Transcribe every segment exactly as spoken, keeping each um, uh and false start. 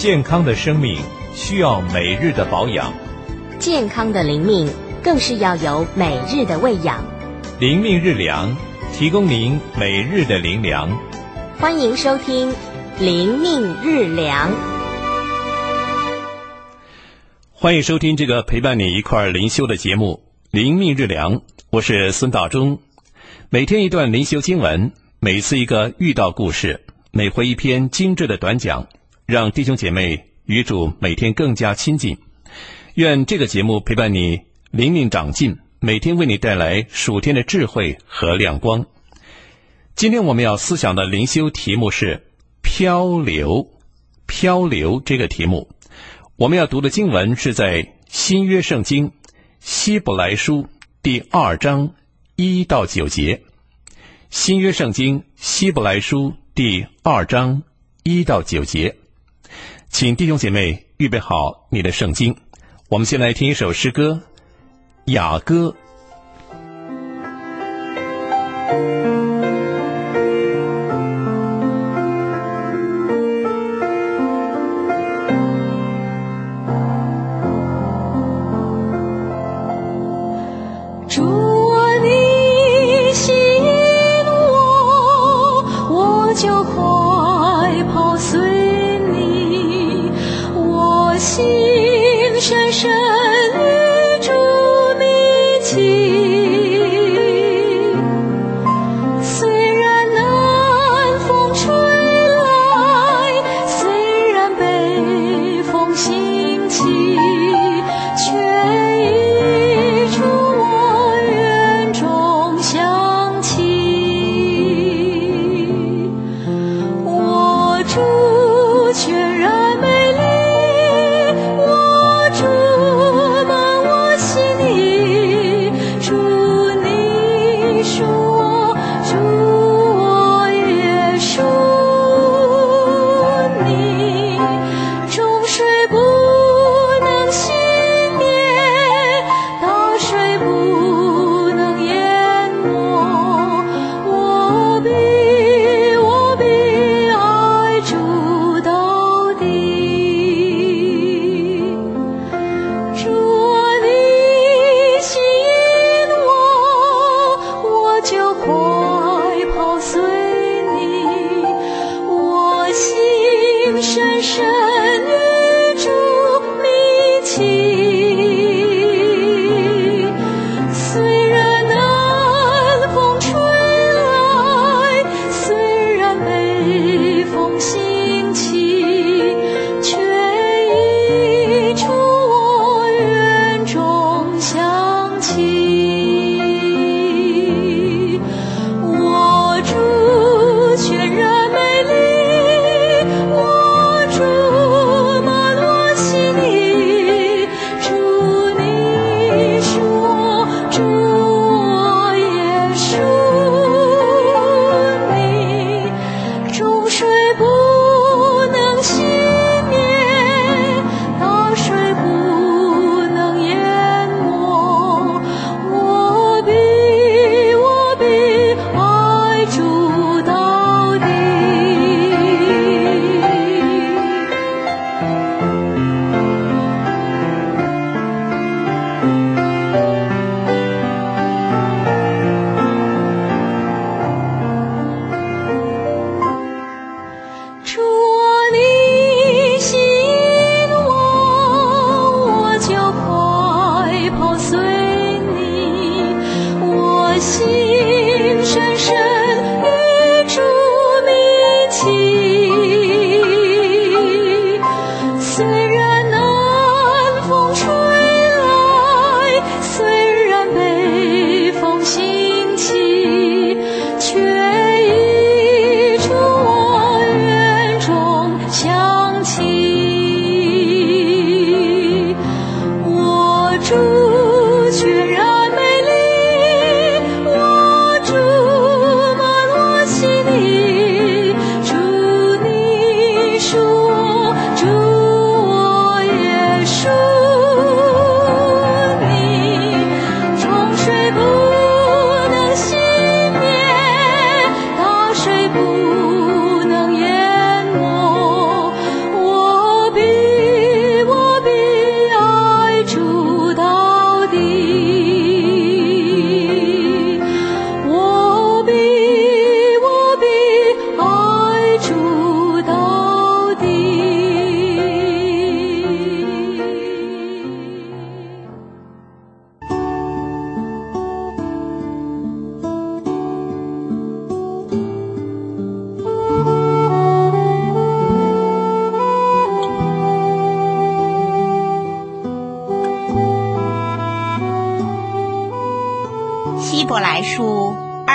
健康的生命需要每日的保养， 健康的灵命更是要有每日的喂养。 灵命日粮，提供您每日的灵粮。 欢迎收听灵命日粮。 欢迎收听这个陪伴你一块儿灵修的节目灵命日粮，我是孙道忠。每天一段灵修经文，每次一个遇到故事，每回一篇精致的短讲，让弟兄姐妹与主每天更加亲近。愿这个节目陪伴你灵命长进，每天为你带来属天的智慧和亮光。今天我们要思想的灵修题目是漂流。漂流这个题目，我们要读的经文是在新约圣经希伯来书第二章一到九节。新约圣经希伯来书第二章一到九节，请弟兄姐妹预备好你的圣经，我们先来听一首诗歌《雅歌》。 我必爱主到底。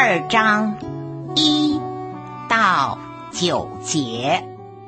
二章一到九节。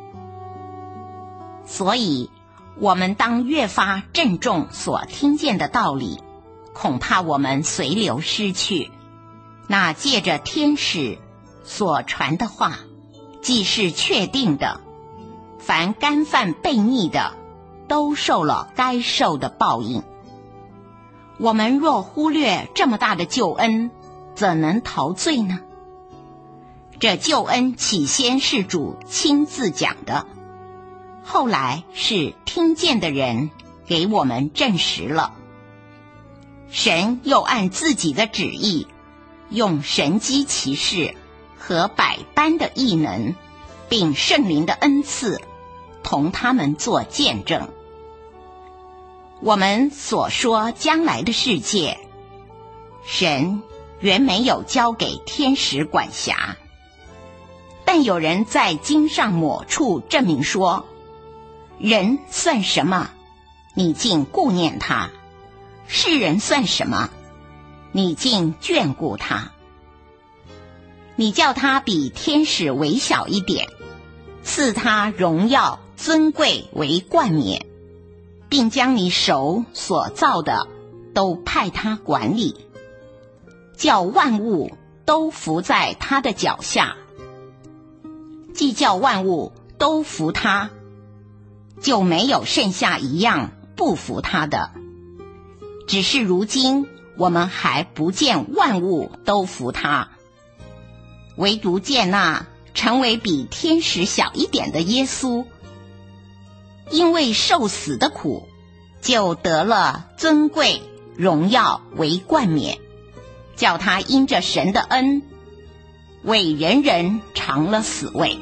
所以我们当越发郑重所听见的道理，恐怕我们随流失去。那借着天使所传的话，既是确定的，凡干犯悖逆的，都受了该受的报应。我们若忽略这么大的救恩，怎能逃罪呢？这救恩起先是主亲自讲的，后来是听见的人给我们证实了。神又按自己的旨意，用神机奇事和百般的异能，并圣灵的恩赐，同他们做见证。我们所说将来的世界，神原没有交给天使管辖，但有人在经上某处证明说，人算什么，你竟顾念他；世人算什么，你竟眷顾他。你叫他比天使微小一点，赐他荣耀尊贵为冠冕，并将你手所造的都派他管理，叫万物都服在他的脚下。既叫万物都服他，就没有剩下一样不服他的。只是如今我们还不见万物都服他，唯独见那成为比天使小一点的耶稣，因为受死的苦，就得了尊贵荣耀为冠冕，叫他因着神的恩，为人人尝了死味。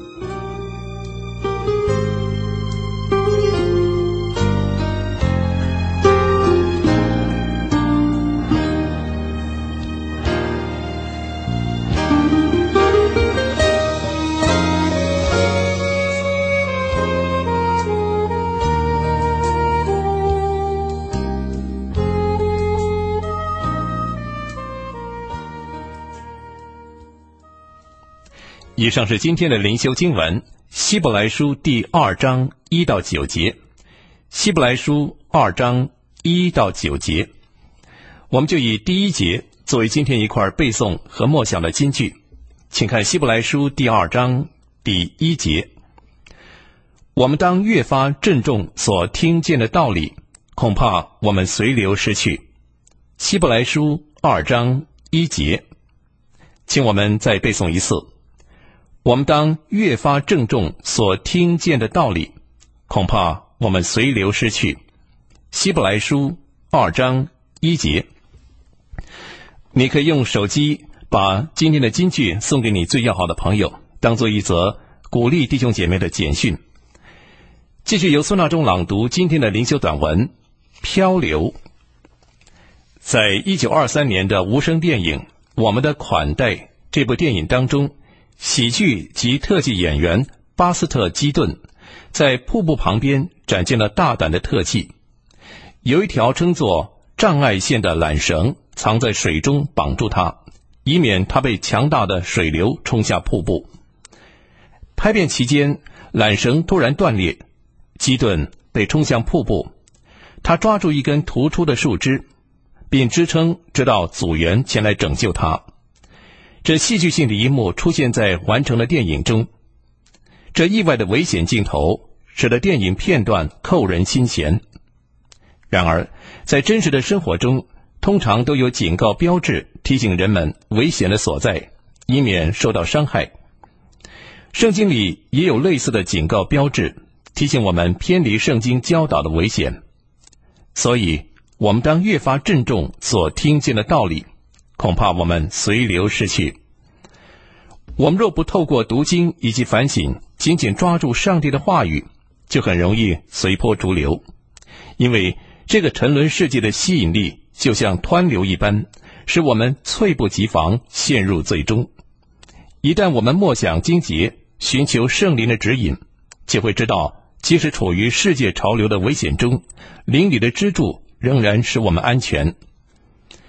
以上是今天的灵修经文，希伯来书第二章一到九节。希伯来书二章一到九节，我们就以第一节作为今天一块背诵和默想的金句。请看希伯来书第二章第一节：我们当越发郑重所听见的道理，恐怕我们随流失去。希伯来书二章一节，请我们再背诵一次。我们当越发郑重所听见的道理，恐怕我们随流失去。希伯来书二章一节。你可以用手机把今天的金句送给你最要好的朋友，当做一则鼓励弟兄姐妹的简讯。继续由孙大中朗读今天的灵修短文《漂流》。在一九二三年的无声电影《我们的款待》这部电影当中，喜剧及特技演员巴斯特·基顿在瀑布旁边展现了大胆的特技，有一条称作障碍线的缆绳藏在水中绑住它，以免它被强大的水流冲下瀑布。拍片期间，缆绳突然断裂，基顿被冲向瀑布，他抓住一根突出的树枝，并支撑直到组员前来拯救他。这戏剧性的一幕出现在完成的电影中，这意外的危险镜头使得电影片段扣人心弦。然而，在真实的生活中，通常都有警告标志提醒人们危险的所在，以免受到伤害。圣经里也有类似的警告标志，提醒我们偏离圣经教导的危险。所以，我们当越发郑重所听见的道理，恐怕我们随流失去。我们若不透过读经以及反省，紧紧抓住上帝的话语，就很容易随波逐流。因为这个沉沦世界的吸引力就像湍流一般，使我们猝不及防陷入最终。一旦我们默想经节，寻求圣灵的指引，就会知道，即使处于世界潮流的危险中，灵里的支柱仍然使我们安全。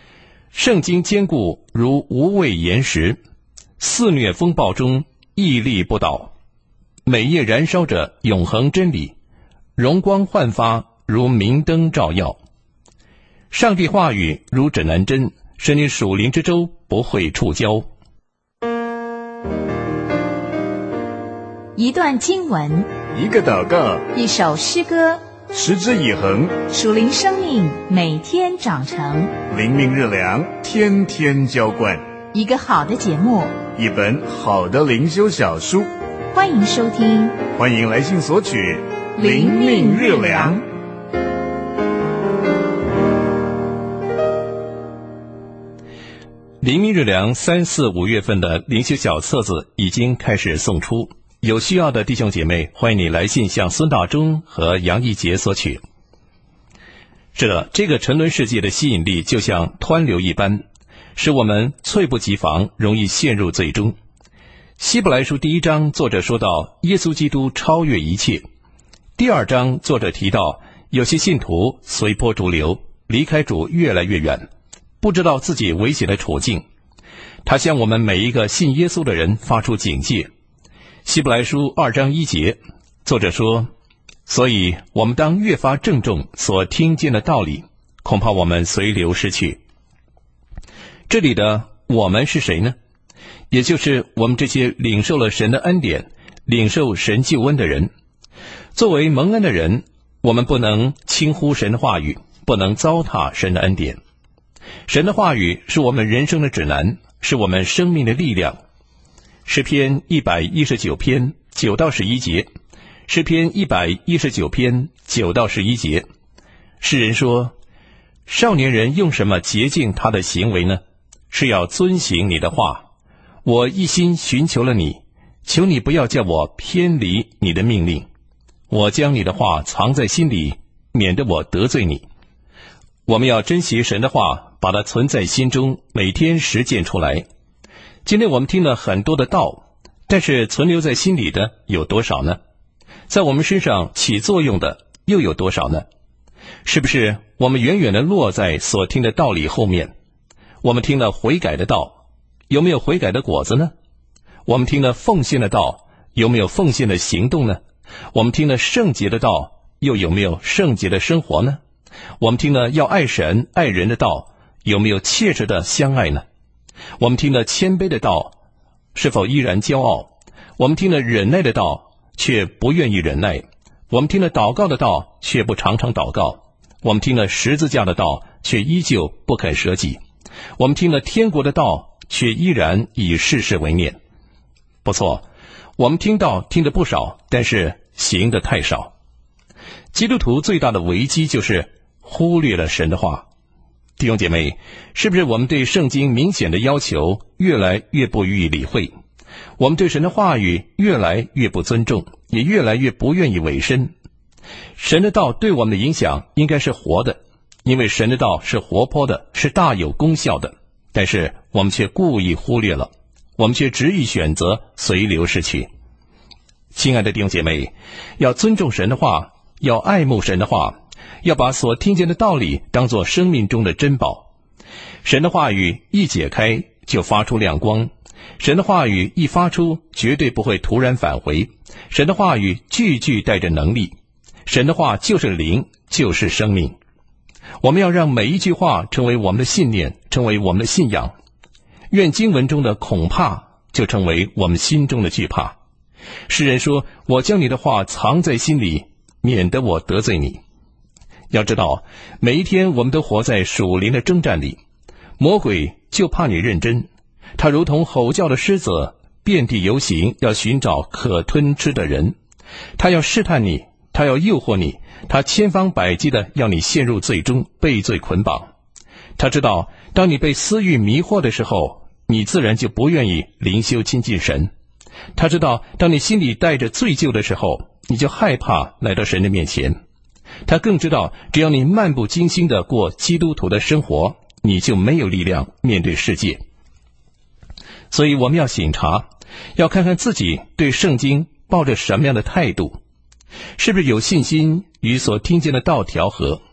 圣经坚固如无畏岩石，肆虐风暴中屹立不倒，每夜燃烧着永恒真理，荣光焕发如明灯照耀。上帝话语如指南针，使你属灵之舟不会触礁。 一段经文， 一个祷告， 一首诗歌， 持之以恒， 属灵生命每天长成， 灵命日粮天天浇灌， 一个好的节目， 一本好的灵修小书。 欢迎收听， 欢迎来信索取灵命日粮。 灵命日粮三四五月份的灵修小册子已经开始送出，有需要的弟兄姐妹，欢迎你来信向孙大中和杨义杰索取。是的，这个沉沦世界的吸引力就像湍流一般，使我们猝不及防，容易陷入最终。希伯来书第一章作者说到耶稣基督超越一切，第二章作者提到有些信徒随波逐流，离开主越来越远，不知道自己危险的处境。他向我们每一个信耶稣的人发出警戒。希伯来书二章一节，作者说，所以我们当越发郑重所听见的道理，恐怕我们随流失去。这里的我们是谁呢？也就是我们这些领受了神的恩典，领受神救恩的人。作为蒙恩的人，我们不能轻忽神的话语，不能糟蹋神的恩典。神的话语是我们人生的指南，是我们生命的力量。诗篇一百一十九篇九到十一节，诗篇一百一十九篇九到十一节，诗人说，少年人用什么洁净他的行为呢？是要遵行你的话。我一心寻求了你，求你不要叫我偏离你的命令。我将你的话藏在心里，免得我得罪你。我们要珍惜神的话，把它存在心中，每天实践出来。今天我们听了很多的道，但是存留在心里的有多少呢？在我们身上起作用的又有多少呢？是不是我们远远地落在所听的道理后面？我们听了悔改的道，有没有悔改的果子呢？我们听了奉献的道，有没有奉献的行动呢？我们听了圣洁的道，又有没有圣洁的生活呢？我们听了要爱神爱人的道，有没有切实的相爱呢？我们听了谦卑的道，是否依然骄傲？我们听了忍耐的道，却不愿意忍耐。我们听了祷告的道，却不常常祷告。我们听了十字架的道，却依旧不肯舍己。我们听了天国的道，却依然以世事为念。不错，我们听道听得不少，但是行得太少。基督徒最大的危机就是忽略了神的话。弟兄姐妹，是不是我们对圣经明显的要求越来越不予以理会？我们对神的话语越来越不尊重，也越来越不愿意委身。神的道对我们的影响应该是活的，因为神的道是活泼的，是大有功效的。但是我们却故意忽略了，我们却执意选择随流失去。亲爱的弟兄姐妹，要尊重神的话，要爱慕神的话，要把所听见的道理当作生命中的珍宝。神的话语一解开就发出亮光，神的话语一发出绝对不会突然返回，神的话语句句带着能力，神的话就是灵，就是生命。我们要让每一句话成为我们的信念，成为我们的信仰。愿经文中的恐怕就成为我们心中的惧怕。诗人说，我将你的话藏在心里，免得我得罪你。要知道，每一天我们都活在属灵的征战里，魔鬼就怕你认真，他如同吼叫的狮子，遍地游行，要寻找可吞吃的人。他要试探你，他要诱惑你，他千方百计的要你陷入罪中，被罪捆绑。他知道，当你被私欲迷惑的时候，你自然就不愿意灵修亲近神。他知道，当你心里带着罪疚的时候，你就害怕来到神的面前。他更知道，只要你漫不经心的过基督徒的生活，你就没有力量面对世界。所以我们要省察，要看看自己对圣经抱着什么样的态度，是不是有信心与所听见的道调和，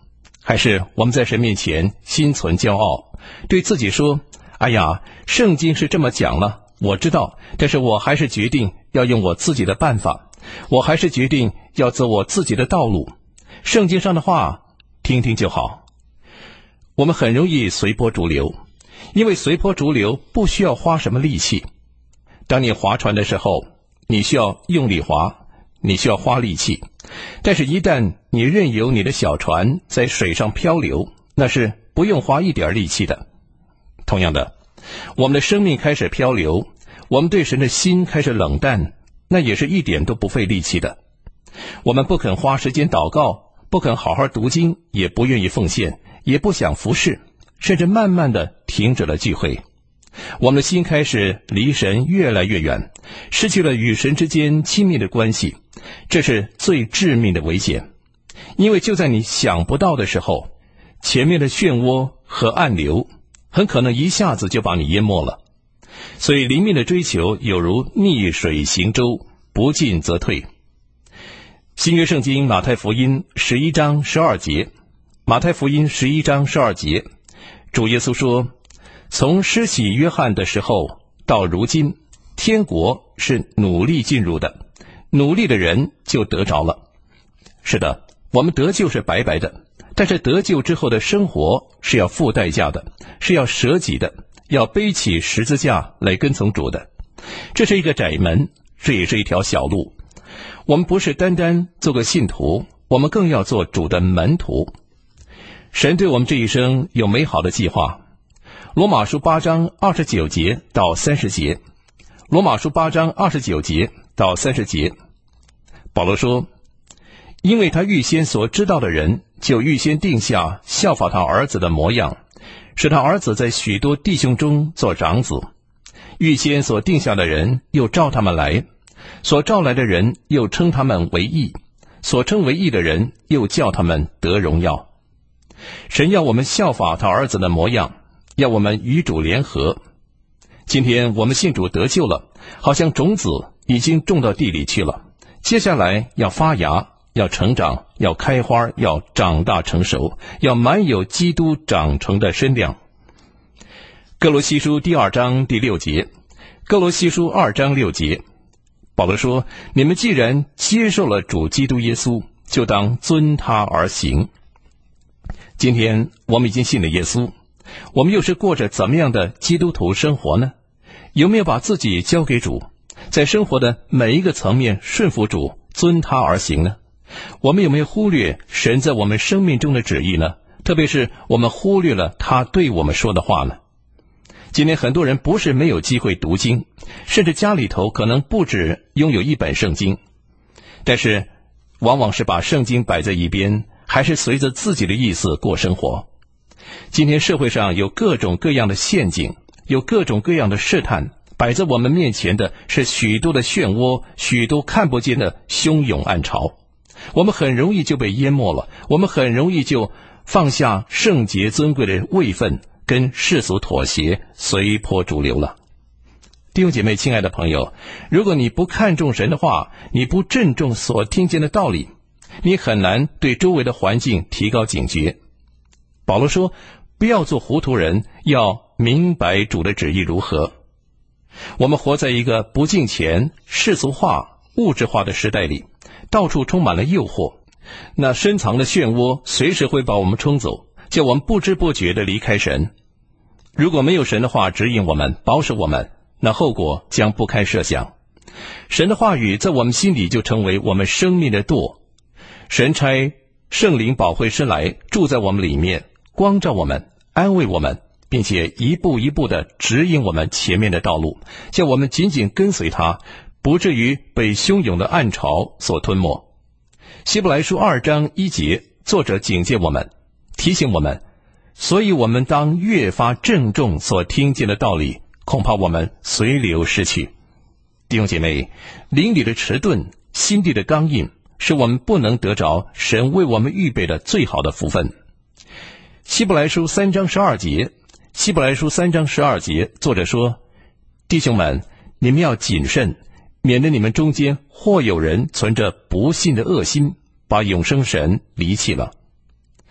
还是我们在神面前心存骄傲，对自己说，哎呀，圣经是这么讲了，我知道，但是我还是决定要用我自己的办法，我还是决定要走我自己的道路，圣经上的话听听就好。我们很容易随波逐流，因为随波逐流不需要花什么力气。当你划船的时候，你需要用力划，你需要花力气，但是一旦你任由你的小船在水上漂流，那是不用花一点力气的。同样的，我们的生命开始漂流，我们对神的心开始冷淡，那也是一点都不费力气的。我们不肯花时间祷告，不肯好好读经，也不愿意奉献，也不想服侍，甚至慢慢的停止了聚会。我们的心开始离神越来越远，失去了与神之间亲密的关系，这是最致命的危险。因为就在你想不到的时候，前面的漩涡和暗流很可能一下子就把你淹没了。所以灵命的追求有如逆水行舟，不进则退。新约圣经马太福音十一章十二节，马太福音十一章十二节，主耶稣说，从施洗约翰的时候到如今，天国是努力进入的，努力的人就得着了。是的，我们得救是白白的，但是得救之后的生活是要付代价的，是要舍己的，要背起十字架来跟从主的。这是一个窄门，这也是一条小路。我们不是单单做个信徒，我们更要做主的门徒。神对我们这一生有美好的计划。罗马书八章二十九节到三十节，罗马书八章二十九节到三十节，保罗说，因为他预先所知道的人，就预先定下效法他儿子的模样，使他儿子在许多弟兄中做长子。预先所定下的人，又召他们来；所召来的人，又称他们为义；所称为义的人，又叫他们得荣耀。神要我们效法他儿子的模样，要我们与主联合。今天我们信主得救了，好像种子已经种到地里去了，接下来要发芽，要成长，要开花，要长大成熟，要满有基督长成的身量。哥罗西书第二章第六节，哥罗西书二章六节，保罗说，你们既然接受了主基督耶稣，就当遵他而行。今天我们已经信了耶稣，我们又是过着怎么样的基督徒生活呢？有没有把自己交给主，在生活的每一个层面顺服主，遵他而行呢？我们有没有忽略神在我们生命中的旨意呢？特别是我们忽略了他对我们说的话呢？今天很多人不是没有机会读经，甚至家里头可能不止拥有一本圣经，但是往往是把圣经摆在一边，还是随着自己的意思过生活。今天社会上有各种各样的陷阱，有各种各样的试探，摆在我们面前的是许多的漩涡，许多看不见的汹涌暗潮。我们很容易就被淹没了，我们很容易就放下圣洁尊贵的位分，跟世俗妥协，随波逐流了。弟兄姐妹，亲爱的朋友，如果你不看重神的话，你不郑重所听见的道理，你很难对周围的环境提高警觉。保罗说，不要做糊涂人，要明白主的旨意如何。我们活在一个不敬虔、世俗化、物质化的时代里，到处充满了诱惑，那深藏的漩涡随时会把我们冲走，叫我们不知不觉地离开神。如果没有神的话指引我们、保守我们，那后果将不堪设想。神的话语在我们心里就成为我们生命的舵，神差圣灵保惠师来住在我们里面，光照我们，安慰我们，并且一步一步地指引我们前面的道路，叫我们紧紧跟随他，不至于被汹涌的暗潮所吞没。希伯来书二章一节，作者警戒我们，提醒我们，所以我们当越发郑重所听见的道理，恐怕我们随流失去。弟兄姐妹，灵里的迟钝，心地的刚硬，是我们不能得着神为我们预备的最好的福分。希伯来书三章十二节，希伯来书三章十二节，作者说，弟兄们，你们要谨慎，免得你们中间或有人存着不信的恶心，把永生神离弃了。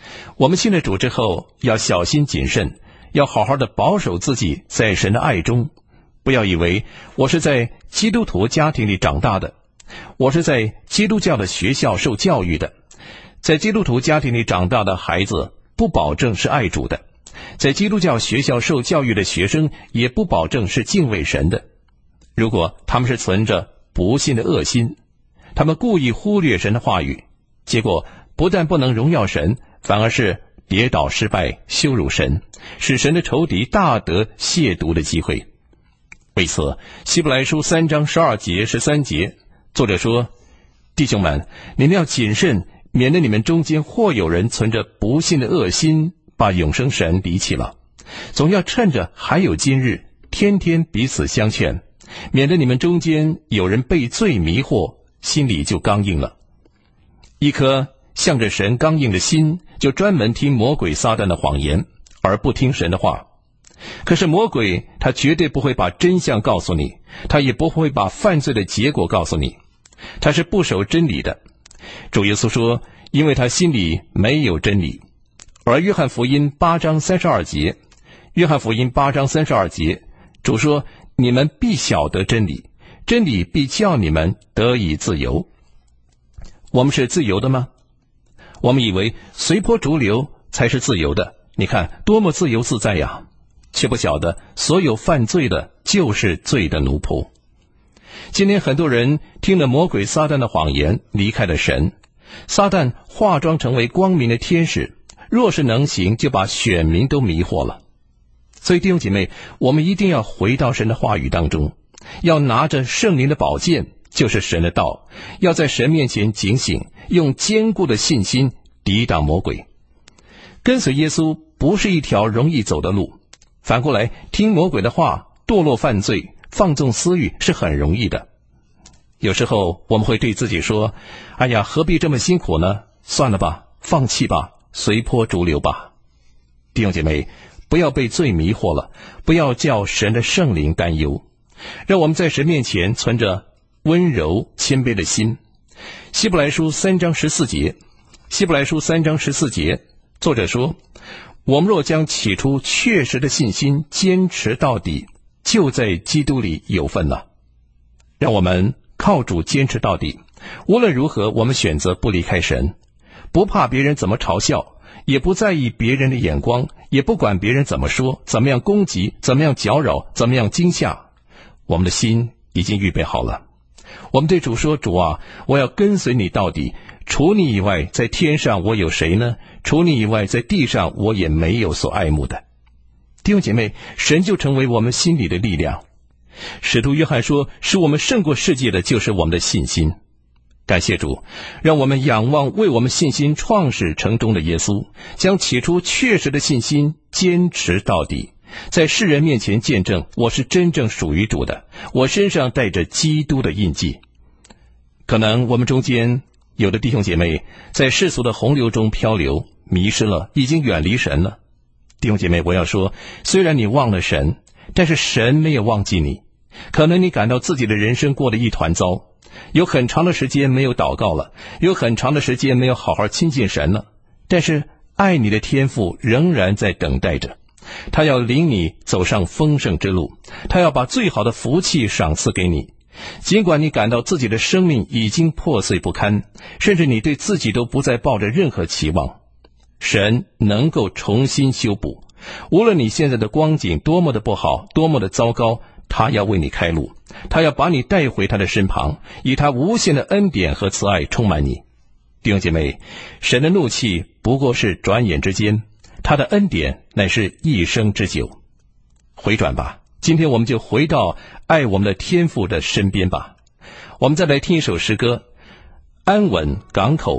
我们信了主之后，要小心谨慎，要好好的保守自己在神的爱中。不要以为我是在基督徒家庭里长大的，我是在基督教的学校受教育的。在基督徒家庭里长大的孩子不保证是爱主的，在基督教学校受教育的学生也不保证是敬畏神的。如果他们是存着不信的恶心，他们故意忽略神的话语，结果不但不能荣耀神，反而是跌倒失败，羞辱神，使神的仇敌大得亵渎的机会。为此，希伯来书三章十二节十三节，作者说：弟兄们，你们要谨慎，免得你们中间或有人存着不信的恶心，把永生神离弃了。总要趁着还有今日，天天彼此相劝，免得你们中间有人被罪迷惑，心里就刚硬了。一颗向着神刚硬的心，就专门听魔鬼撒旦的谎言，而不听神的话。可是魔鬼他绝对不会把真相告诉你，他也不会把犯罪的结果告诉你，他是不守真理的。主耶稣说，因为他心里没有真理。而约翰福音八章三十二节，约翰福音八章三十二节，主说，你们必晓得真理，真理必叫你们得以自由。我们是自由的吗？我们以为随波逐流才是自由的，你看多么自由自在呀，却不晓得所有犯罪的就是罪的奴仆。今天很多人听了魔鬼撒旦的谎言，离开了神。撒旦化妆成为光明的天使，若是能行，就把选民都迷惑了。所以弟兄姐妹，我们一定要回到神的话语当中，要拿着圣灵的宝剑，就是神的道，要在神面前警醒，用坚固的信心抵挡魔鬼。跟随耶稣不是一条容易走的路，反过来听魔鬼的话，堕落犯罪，放纵私欲是很容易的。有时候我们会对自己说，哎呀，何必这么辛苦呢？算了吧，放弃吧，随波逐流吧。弟兄姐妹，不要被罪迷惑了，不要叫神的圣灵担忧，让我们在神面前存着温柔谦卑的心。希伯来书三章十四节，希伯来书三章十四节，作者说，我们若将起初确实的信心坚持到底，就在基督里有份了。让我们靠主坚持到底，无论如何我们选择不离开神，不怕别人怎么嘲笑，也不在意别人的眼光，也不管别人怎么说，怎么样攻击，怎么样搅扰，怎么样惊吓，我们的心已经预备好了。我们对主说，主啊，我要跟随你到底，除你以外在天上我有谁呢？除你以外在地上我也没有所爱慕的。弟兄姐妹，神就成为我们心里的力量。使徒约翰说，使我们胜过世界的就是我们的信心。感谢主，让我们仰望为我们信心创始成终的耶稣，将起初确实的信心坚持到底，在世人面前见证我是真正属于主的，我身上带着基督的印记。可能我们中间有的弟兄姐妹在世俗的洪流中漂流，迷失了，已经远离神了。弟兄姐妹，我要说，虽然你忘了神，但是神没有忘记你。可能你感到自己的人生过得一团糟，有很长的时间没有祷告了，有很长的时间没有好好亲近神了，但是爱你的天父仍然在等待着，他要领你走上丰盛之路，他要把最好的福气赏赐给你。尽管你感到自己的生命已经破碎不堪，甚至你对自己都不再抱着任何期望，神能够重新修补。无论你现在的光景多么的不好，多么的糟糕，他要为你开路，他要把你带回他的身旁，以他无限的恩典和慈爱充满你。弟兄姐妹，神的怒气不过是转眼之间，他的恩典乃是一生之久。回转吧，今天我们就回到爱我们的天父的身边吧。我们再来听一首诗歌，安稳港口。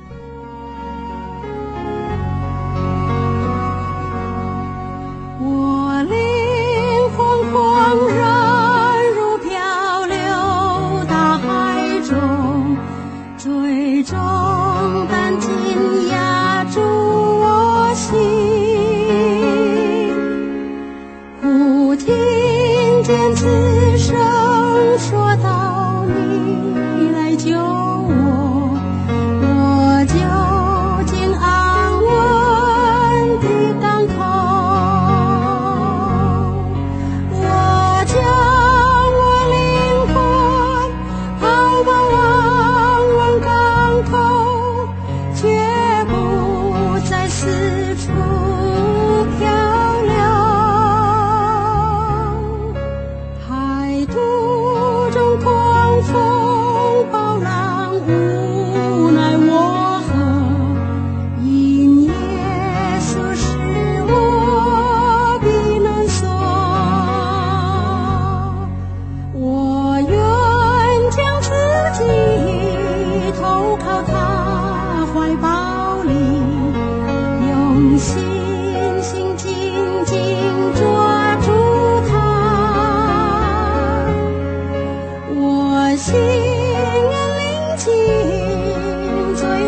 恍然如漂流大海中，最终但紧压住我心，忽听见此声说道，你来救我，我就竟安稳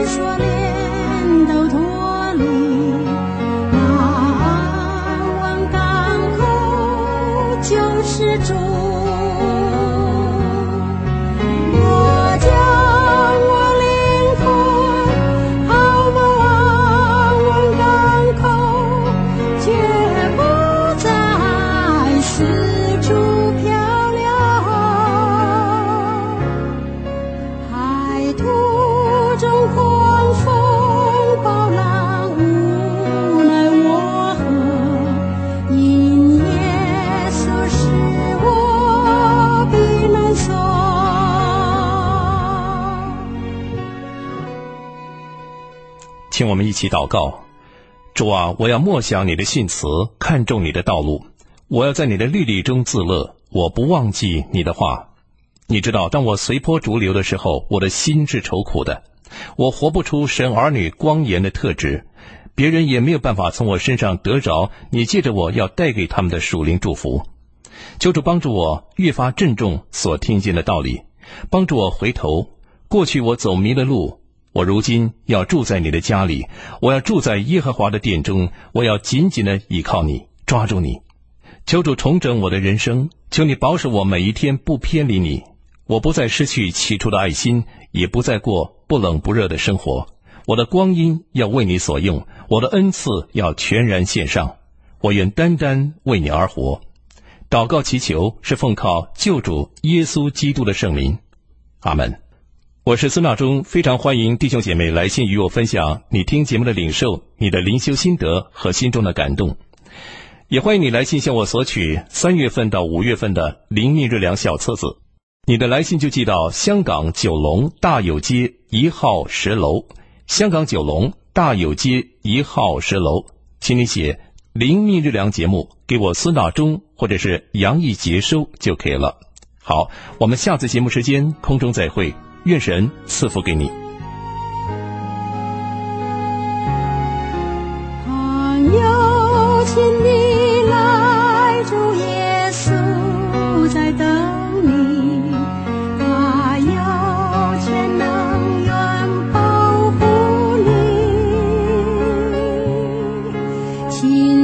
锁链都脱离，那安稳港口就是主。我将我灵魂抛锚安稳港口，绝不再四处漂流。海途中狂风暴浪，无奈我何因耶稣使我避难所。 请我们一起祷告。主啊，我要默想你的信词，看重你的道路，我要在你的律例中自乐，我不忘记你的话。你知道，当我随波逐流的时候，我的心是愁苦的，我活不出神儿女光颜的特质，别人也没有办法从我身上得着你借着我要带给他们的属灵祝福。求主帮助我越发郑重所听见的道理，帮助我回头，过去我走迷了路，我如今要住在你的家里，我要住在耶和华的殿中，我要紧紧地倚靠你，抓住你。求主重整我的人生，求你保守我每一天不偏离你，我不再失去起初的爱心，也不再过不冷不热的生活。我的光阴要为你所用，我的恩赐要全然献上，我愿单单为你而活。祷告祈求是奉靠救主耶稣基督的圣名，阿们。我是孙大中，非常欢迎弟兄姐妹来信与我分享你听节目的领受，你的灵修心得和心中的感动。也欢迎你来信向我索取三月份到五月份的灵命日粮小册子。你的来信就寄到香港九龙大有街一号十楼，香港九龙大有街一号十楼，请你写灵命日粮节目给我孙大中或者是杨毅接收就可以了。好，我们下次节目时间空中再会，愿神赐福给你。 朋友，请你来，主耶稣在等你，他有全能愿保护你。请